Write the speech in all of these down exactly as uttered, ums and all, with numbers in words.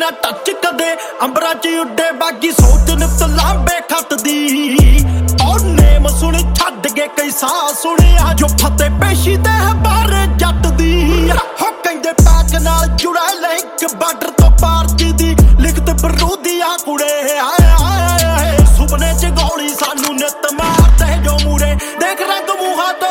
ना टच कदे अंबरा च उड्डे बागी सोच नित लांबे खत दी और नेम सुनी छड्ड के कई साह सुनिया जो फते पेशी ते बारे जट दी हो कहंदे पैक नाल जुड़ा लिंक बार्डर तो पार दी लिखत बरूदिया कुड़े आए आए सुपने च गौली सानू नित मारते जो मूरे देख रंग मूहा तो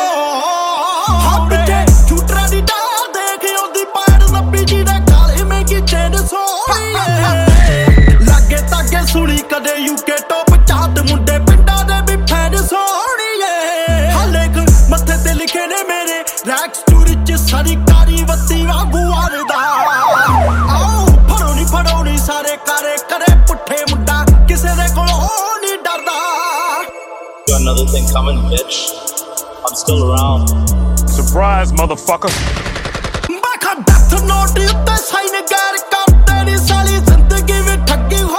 सुनी कदे यूके टॉप चाट मुंडे पिंडा दे भी फैन सोहणीए हलेक मत्थे ते लिखे ने मेरे रैक स्टोरी च सारी कारी वत्ती वागू आरदा आओ फड़ो नी फड़ो नी सारे कारे करे पुट्ठे मुंडा किसे दे कोलों नहीं डरदा Got another thing coming, bitch. I'm still around. Surprise, motherfucker. मैं खा डेथ नोट उत्ते साइन गैर करते नी साली जिंदगी में ठगी हो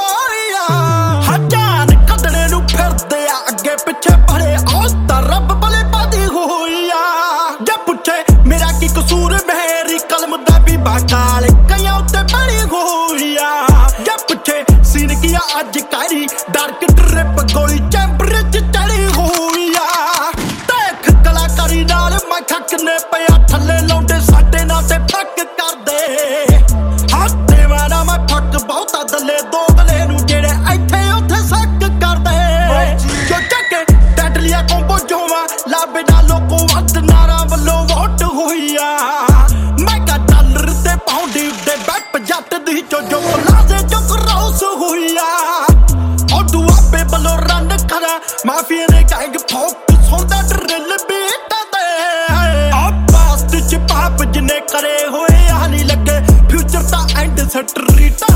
पिछे पड़े औस्ता रब बले बादी होइया जे पुछे मेरा की कसूर मेरी कलम दा भी बाकाल कया उत्ते बड़ी होइया जे पुछे सीन किया अज कारी डार्क ट्रिप गोली चैंबर च चढ़ी होइया देख कलाकारी नाल मैं खकने पिया थल्ले लौंडे साडे नाल ते फक कर दे हत्ते वाला मैं फक बहुता दले दो गले नू जेड़े इथे उथे सक कर दे लिया कोंबो जोवा लाबे डालो को वद नारा वल्लो वोट होइया मैं का डॉलर ते पाउंड दे बैप जट दी जो जो लाजे जो क्रॉस होइया ओ दुआ पे बलो रन करा माफिया ने गैंग फोक सोंदा ड्रिल बीट दे आ पास्ट च पाप जिने करे होए हाली लगे फ्यूचर दा एंड स्ट्रीट